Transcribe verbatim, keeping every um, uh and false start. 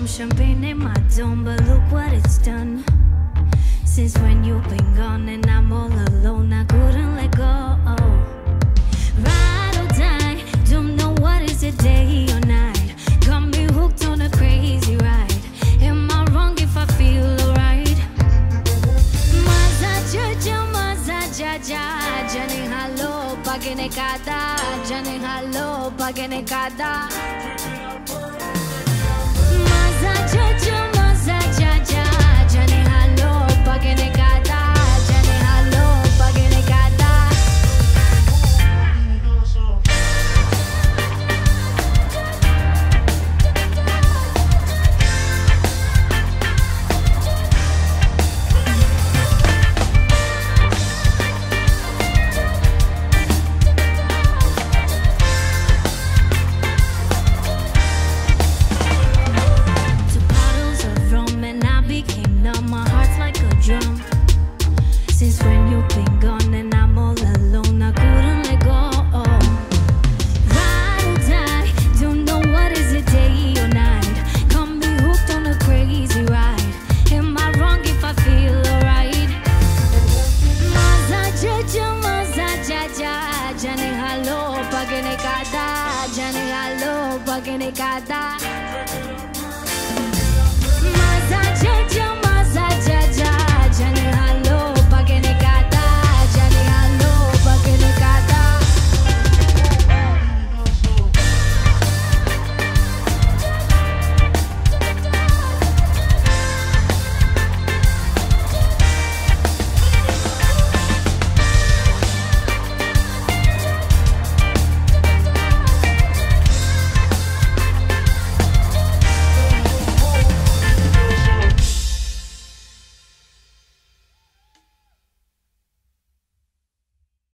champagne in my dome, but look what it's done. Since when you've been gone and I'm all alone, I couldn't let go. Ride or die, don't know what is it, day or night. Got me hooked on a crazy ride. Am I wrong if I feel alright? Maza jaja, maza jaja, jane halo, pagene kada, jane halo, pagene kada.